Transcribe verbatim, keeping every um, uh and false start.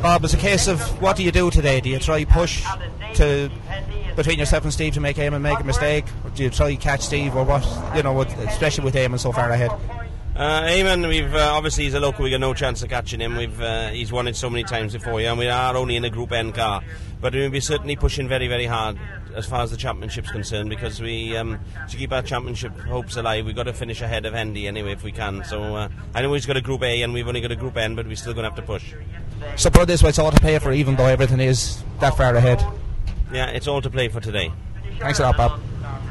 Bob, it's a case of what do you do today? Do you try push to between yourself and Steve to make Eamon make a mistake, or do you try catch Steve, or what? You know, with, especially with Eamon so far ahead. Uh, Eamon, we've uh, obviously he's a local. We got no chance of catching him. We've uh, he's won it so many times before, yeah, and we are only in a Group N car, but we'll be certainly pushing very, very hard as far as the championship's concerned, because we um, to keep our championship hopes alive, we've got to finish ahead of Hendy anyway if we can. So uh, I know he's got a Group A and we've only got a Group N, but we're still going to have to push. So put it this way, it's all to pay for, even though everything is that far ahead. Yeah, it's all to play for today. Thanks a lot, Bob.